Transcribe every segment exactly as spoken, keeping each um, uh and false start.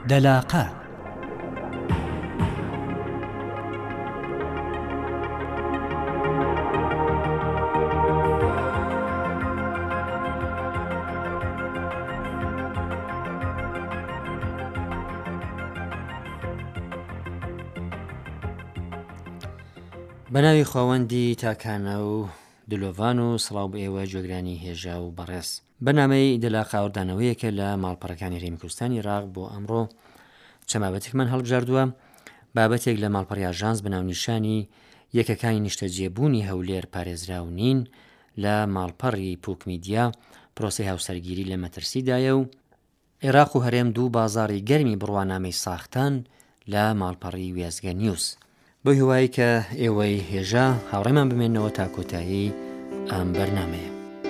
دەلاقە بەناوی خۆوەندی تاکانە و دلۆڤان و سڵاو بە ئێوە جۆگرانی هێژا و بەڕێز. بەنامەی دەلاقە ئاوردانەوەیەکە لە ماڵپەڕەکانی هەرێمی کوردستانی عێراق بۆ ئەمڕۆ چەمابەتێکمان هەڵبژاردووە، بابەتێک لە ماڵپەڕی ئاژانس بەناونیشانی یەکەکانی نیشتەجێبوونی هەولێر پارێزراو نین لە ماڵپەڕی پووکمیدیا پرۆسەی هاوسەرگیری لە مەترسیدایە و عێراق و هەرێم دوو بازاڕی گەرمی بڕوانامەی ساختان لە ماڵپەڕی وێزگە نیوز. بۆ هیوایی کە ئێوەی هێژا هاوڕێمان بمێنەوە تا کۆتایی ئەم بەرنامەیە.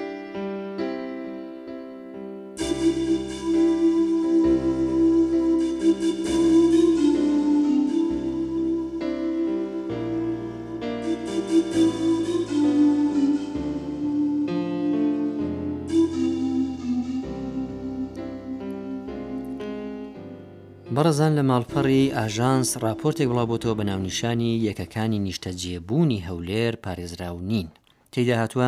بەڕێزان، لە ماڵپەڕی ئاژانس راپۆرتێک بڵاوبۆتەوە بە ناونیشانی یەکەکانی نیشتەجێبوونی هەولێر پارێزراو نین. تێیدا هاتووە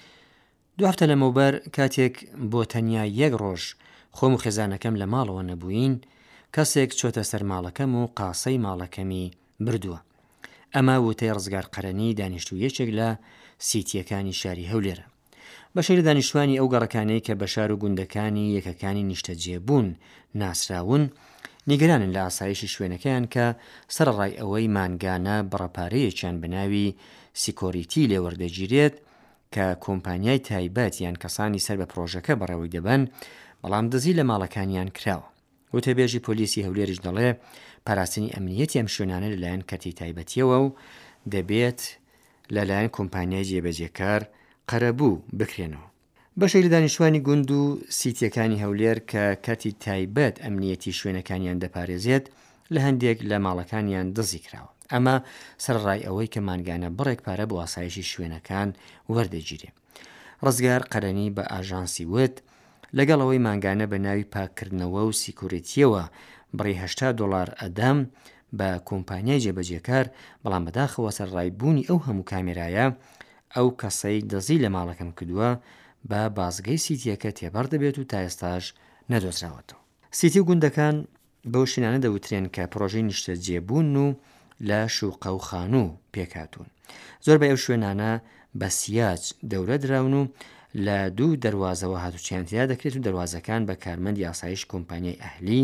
دو هەفتە لەمەوبەر کاتێک بۆ تەنیا یەک ڕۆژ خۆم و خێزانەکەم لە ماڵەوە نەبووین، کەسێک چۆتە سەر ماڵەکەم و قاسەی ماڵەکەمی بردووە. ئەمە وتەی ڕزگار قەرەنی دانیشتوویەکێک لە سیتیەکانی شاری هەولێرە. بەشەی لە دانیشتوانی ئەو گەڕەکانەی کە بە شار و گوندەکانی یەکەکانی نیشتەجێبوون ناسراون نیگەرانن لە ئاسایشی شوێنەکەیان کە سەرڕای ئەوەی مانگانە بڕەپارەیەکیان بەناوی سیکۆریتی لێوەردەگیرێت کە کۆمپانیای تایبەت یان کەسانی سەر بە پرۆژەکە بەڕێوەی دەبن، بەڵام دزی لە ماڵەکانیان کراوە. وتەبێژی پۆلیسی هەولێریش دەڵێ پاراستنی ئەمنیەتی ئەم شوێنانە لەلایەن کەتی تایبەتیەوە و دەبێت لەلایەن کۆمپانیای جێبەجێکار قەرەبوو بکرێنەوە. بەشێک لە دانیشتوانی گوند و سیتیەکانی هەولێر کە کەتی تایبەت ئەمنیەتی شوێنەکانیان دەپارێزێت لە هەندێک لە ماڵەکانیان دزی کراوە. ئەمە سەرڕای ئەوەی کە مانگانە بڕێک پارە بۆ ئاسایشی شوێنەکان وەردەگیرێ. ڕزگار قەرەنی بە ئاژانسی وت لەگەڵەوەی مانگانە بە ناوی پاکردنەوە و سیکۆریتیەوە بڕی هەشتا دۆڵار ئەدەم بە کۆمپانیای جێبەجێکار، بەڵام بەداخەوە سەرڕایبوونی ئەو هەموو کامێرایە ئەو کەسەی دزی لە ماڵەکەم کردووە بە بازگەی سیتیەکە تێبەر دەبێت و تا ئێستاش نەدۆزراوەتەوە. سیتی و گوندەکان بەو شینانە دەوترێن کە پرۆژەی نیشتەجێبوون و لە شوقە و خانوو پێکهاتوون. زۆر بە ئەو شوێنانە بە سیاج دەورە دراون و لە دوو دەواازەوە هاتوچیانتیا دەکرێت و دەواازەکان بە کارمەندی ئاسایش کۆمپانیای ئەهلی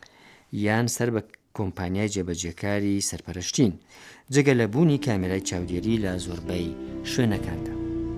یان سەر بە کۆمپانیای جێبەجێکاری سەرپەرشتین، جگە لە بوونی کامێرای چاودێری لە زۆربەی شوێنەکاندا.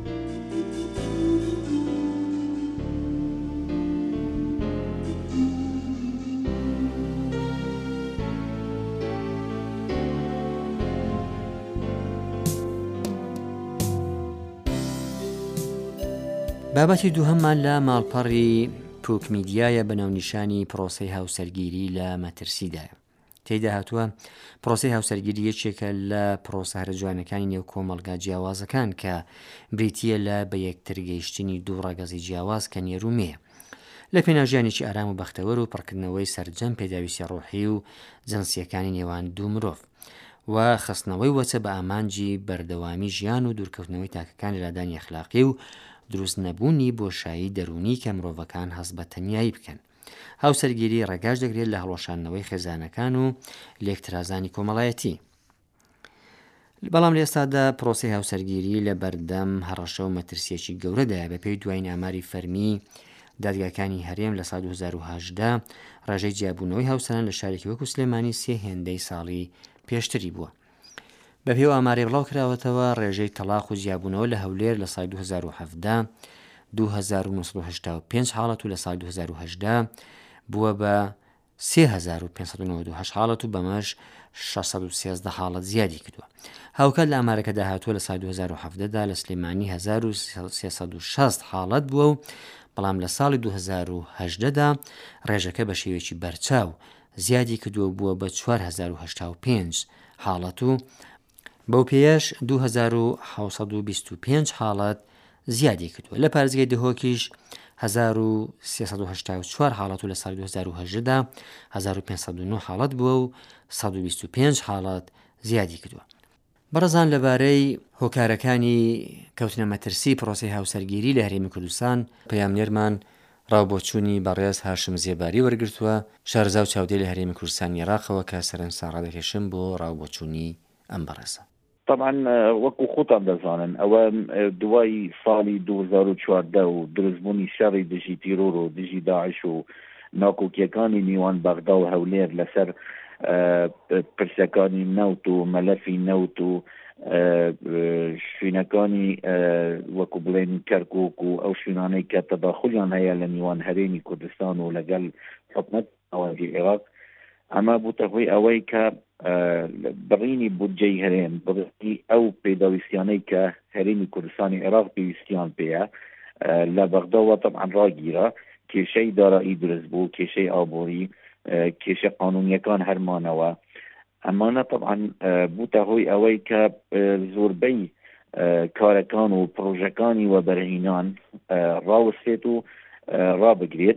بابەتی دووهەممان لە ماڵپەڕی پووکمیدیایە بە ناونیشانی پرۆسەی هاوسەرگیری لە مەترسیدایە. تێیدا هاتووە پرۆسەی هاوسەرگیری یەکێکە لە پرۆسە هەرە جوانەکانی نێو کۆمەڵگا جیاوازەکان کە بریتیە لە بە یەکتر گەیشتنی دوو ڕەگەزی جیاواز کە نێرومەیە لە پێناژیانێکی ئارام و بەختەوەر و پڕکردنەوەی سەرجەم پێداویستی ڕۆحی و جەنسیەکانی نێوان دوو مرۆڤ و خستنەوەی وەچە بە ئامانجی بەردەوامی ژیان و دوورکەوتنەوەی تاکەکان لە لادانی ئەخلاقی و دروست نەبوونی بۆشایی دەرونی کە مرۆڤەکان هەست بە تەنیایی بکەن. هاوسەرگیری ڕێگاش دەگرێت لە هەڵۆشانەوەی خێزانەکان و لێکترازانی کۆمەڵایەتی. بەڵام لە ئێستادا پرۆسەی هاوسەرگیری لە بەردەم هەڕەشە و مەترسیەکی گەورەدایە. بە پێی دوایین ئاماری فەرمی دادگاکانی هەرێم لە ساڵ دوو هەزار و هەژدە ڕێژەی جیابوونەوەی هاوسەران لە شارێکی وەکو سلێمانی سێ هێندەی ساڵی پێشتری بووە. بە پێی ئامارێ بڵاو کراوەتەوە ڕێژەی تەلاق و جیابوونەوە لە هەولێر لە ساڵ دوو هەزار و هەڤدە دوو هەزار و نۆسەد و هەشتا و پێنج حاڵەت و لە ساڵ دوو هەزار و هەژدە بووە بە سێ هەزار و پێنج سەد و نۆڤەت و هەشت حاڵەت و بەمەش شەش سەد و سێزدە حاڵەت زیادی کردووە. هاوکات لە ئامارەکە داهاتووە لە ساڵ دوو هەزار و هەڤدەدا لە سلێمانی هەزار و سێسەد و شەست حاڵەت بووە و بەڵام لە ساڵی دوو هەزار و هەژدەدا ڕێژەکە بە شێوەیەکی بەرچاو زیادی کردووە بووە بە چوار هەزار و هەشتا و پێنج حاڵەت و بەو پێیەش دوو هەزار و حەوت سەد و بیست و پێنج حاڵەت زیادی کردووە. لە پارێزگای دهۆکیش هەزار و سێسەد و هەشتا و چوار حاڵەت و لە ساڵی دوو هەزار و هەژدەدا هەزار و پێنجسەد و نۆ حاڵەت بووە و سەد و بیست و پێنج حاڵەت زیادی کردووە. بەڕێزان لەبارەی هۆکارەکانی کەوتنە مەترسی پرۆسی هاوسەرگیری لە هەرێمی کوردستان پەیامنێرمان ڕاوبۆچوونی بەڕێز هاشم زێباری وەرگرتووە، شارەزا و چاودێر لە هەرێمی کوردستان عێراقەوە کە سەرنجسان ڕادەکێشم بۆ ڕاوبۆچوونی ئەم بەڕێزە. طبعا وەکو خۆتان دەزانن ئەوە دوای ساڵی دوو هەزار و چواردە و دروستبوونی شەڕی دژی تیرۆر و دژی داعش و ناکۆکیەکانی میوان بەغدا و هەولێر لەسەر پرسەکانی نەوت و مەلەفی نەوت و شوێنەکانی وەکو بڵێن کەرکووک و ئەو شوێنانەی کە تەداخلیان هەیە لە میوان هەرێمی کوردستان و لەگەڵ حکومەت ئەوەندی عێراق، ئەمە بووتە هۆی ئەوەی کە بڕینی بودجەی هەرێم بڕی ئەو پێداویستیانەی کە هەرێمی کوردستانی عێراق پێویستیان پێیە لە بەغداوە طبعا ڕاگیرە، کێشەی دارایی دروست بوو، کێشەی ئابووری، کێشە قانونیەکان هەرمانەوە. ئەمانە طبعا بووتە هۆی ئەوەی کە زۆربەی کارەکان و پرۆژەکانی وەبەرهێنان ڕاوەستێت و ڕابگرێت.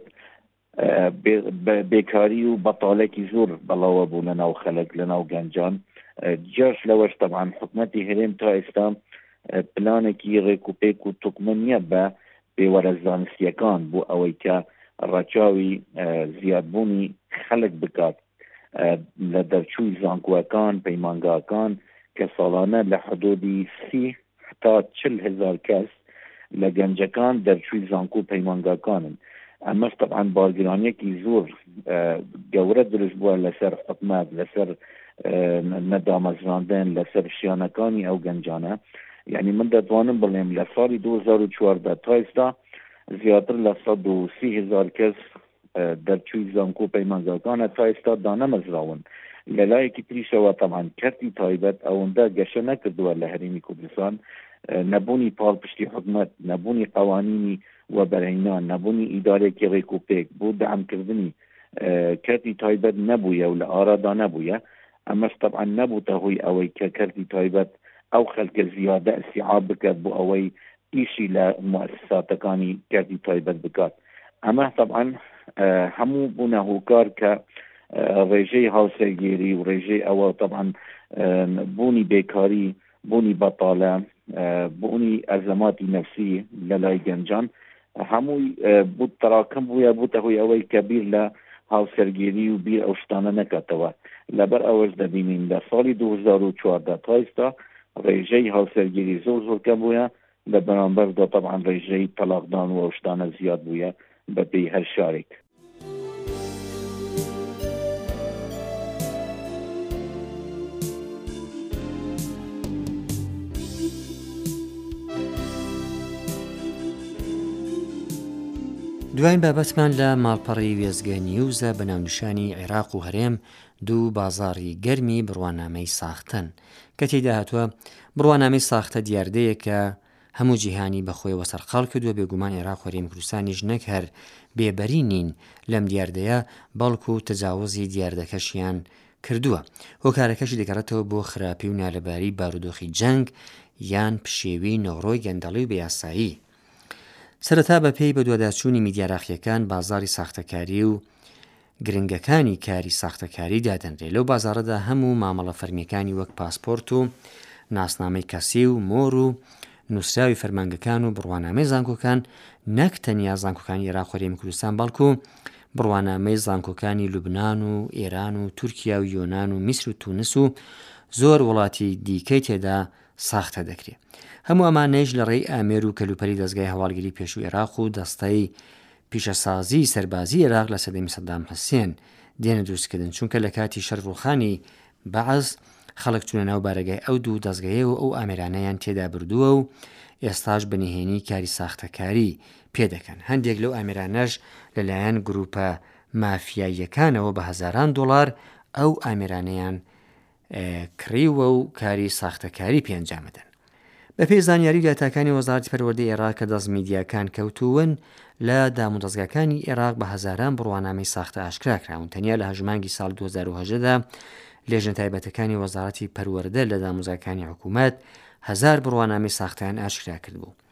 بێکاری و بەتاڵێکی زۆر بەڵاوە بوو لە ناو خەڵک لە ناو گەنجان. جاش لەوەش طبعا حکومەتی هەرێم تا ئێستا پلانێکی ڕێکوپێک و توکمە نییە بە پێوەرە زانستیەکان بۆ ئەوەی کە ڕاچاوی زیادبوونی خەڵک بکات لە دەرچووی زانکۆەکان پەیمانگاکان کە ساڵانە لە حدودی سی تا چل هزار کەس لە گەنجەکان دەرچووی زانکۆ پەیمانگاکانن. ئەمەش طبعا بارگرانیەکی زۆر گەورە دروست بووە لەسەر حکومەت، لەسەر نەدامەزراندن، لەسەر شیانەکانی ئەو گەنجانە. یعنی من دەتوانم بڵێم لە ساڵی دوو هەزار و چواردە تا ئێستا زیاتر لە سەد و سی هزار کەس دەرچووی زانکۆ پەیمانگاکانە تا ئێستا دانەمەزراون. لە لایەکی تریشەوە طبعا کەرتی تایبەت ئەوەندە گەشە نەکردووە لە هەرێمی کوردستان، نەبوونی پاڵپشتی حکومەت، نەبوونی قەوانینی وەبەرهێنان، نەبوونی ئیدارێکی ڕێکوپێک بۆ دەعمکردنی کەرتی تایبەت نەبوویە و لە ئارادا نەبوویە. ئەمەش طبعا نەبووتە هۆی ئەوەی کە کەرتی تایبەت ئەو خەڵکە زیادە ئەستیعاب بکات بۆ ئەوەی ئیشی لە موسساتەکانی کەرتی تایبەت بکات. ئەمە طبعا هەموو بوونە هۆکار کە ڕێژەی هاوسەرگیری و ڕێژەی ئەوە طبعا بوونی بێکاری، بوونی بەتاڵە، بوونی ئەزەماتی نەفسی لە لای گەنجان هەمووی بوو تەراکەم بووە بووتە هۆی ئەوەی کە بیر لە هاوسەرگیری و بیر ئەو شتانە نەکاتەوە. لەبەر ئەوەش دەبینین لە ساڵی دوو هەزار و چواردە تا ئێستا ڕێژەی هاوسەرگیری زۆر زۆر کەم بووە، لە بەرامبەردا طبعا ڕێژەی تەلاقدان و ئەو شتانە زیاد بووە بە پێی هەر شارێک. دوایین بابەتمان لە ماڵپەڕی وێزگە نیوزە بە ناونیشانی عێراق و هەرێم دوو بازاڕی گەرمی بڕوانامەی ساختن کە تێیدا هاتووە بڕوانامەی ساختە دیاردەیە کە هەموو جیهانی بەخۆیەوە سەرقاڵ کردووە. بێگومان عێراق و هەرێمی کوردستانیش نەک هەر بێبەری نین لەم دیاردەیە، بەڵکو و تەجاوزی دیاردەکەشیان کردووە. هۆکارەکەشی دەگەڕێتەوە بۆ خراپی و نالەباری بارودۆخی جەنگ یان پشێوی نۆڕۆی گەندەڵی و بەیاسایی. سەرەتا بە پێی بە دوواداچوونی میدیاڕاخیەکان بازاری ساختەکاری و گرنگەکانی کاری ساختەکاری دادەنرێت. لەو بازارەدا هەموو مامەڵە فەرمیەکانی وەک پاسپۆرت و ناسنامەی کەسی و مۆر و نووسراوی فەرمانگەکان و بڕوانامەی زانکۆکان نەک تەنیا زانکۆکانی عێراق و هەرێمی کوردستان بەڵکو بڕوانامەی زانکۆکانی لوبنان و ئێران و تورکیا و یۆنان و میسر و تونس و زۆر وڵاتی دیکەی تێدا ساختە دەکرێت. هەموو ئەمانەیش لە ڕێی ئامێر و کەلوپەری دەستگای هەواڵگیری پێشووی عێراق و دەستەی پیشەسازی سەربازی عێراق لە سەدەمی سەدام حوسێن دێنە دروستکردن، چونکە لە کاتی شەرڕوخانی بەعەز خەڵک چوونە ناو بارەگای ئەو دوو دەستگایەوە ئەو ئامێرانەیان تێدا بردووە و ئێستاش بەنهێنی کاری ساختەکاری پێدەکەن. هەندێک لەو ئامێرانەش لەلایەن گروپە مافیاییەکانەوە بە هەزاران دۆڵار ئەو ئامێرانەیان کڕیوە و کاری ساختەکاری پێنجامدەن. بە پێی زانیاری داتاکانی وەزارەتی پەروەردەی عێراق کە دەست میدیاکان کەوتوون لە دامودەستگاکانی عێراق بە هەزاران بڕوانامەی ساختە ئاشکرا کراون. تەنیا لە هەژمانگی ساڵ دوو هەزار و هەژدەدا لێژنە تایبەتەکانی وەزارەتی پەروەردە لە داموزاکانی حکوومەت هەزار بڕوانامەی ساختیان ئاشکرا کرد بوو.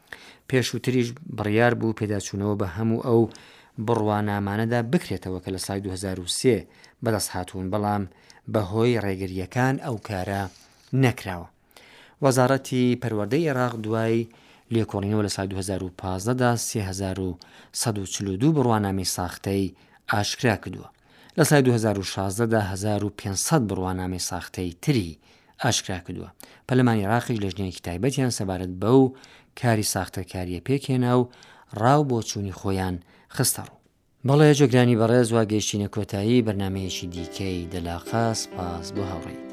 پێشووتریش بڕیار بوو پێداچوونەوە بە هەموو ئەو بڕوانامانەدا بکرێتەوە کە لە سای دوو هەزار و سێ بەدەست هاتوون، بەڵام بەهۆی ڕێگریەکان ئەو کارە نەکراوە. وەزارەتی پەروەردەی عێراق دوای لێکۆڵینەوە لە سای دوو هەزار و پانزدەدا سێ هەزار و سەد و چل و دوو بڕوانامی ساختەی ئاشکرا کردووە. لە سای دوو هەزار و شازدەدا هەزار و پێنجسەد بڕوانامی ساختەی تری ئاشکرا کردووە. پەرلەمانی عێراقیش لە ژنێکی تایبەتیان سەبارەت بەو کاری ساختەکاریە پێکهێنا و ڕاو بۆ چوونی خۆیان خستە ڕوو. بەڵێ جۆگرانی بەڕێز وا گەیشتینە کۆتایی بەرنامەیەکی دیکەی دەلاقە. سپاس بۆ هاوڕێی.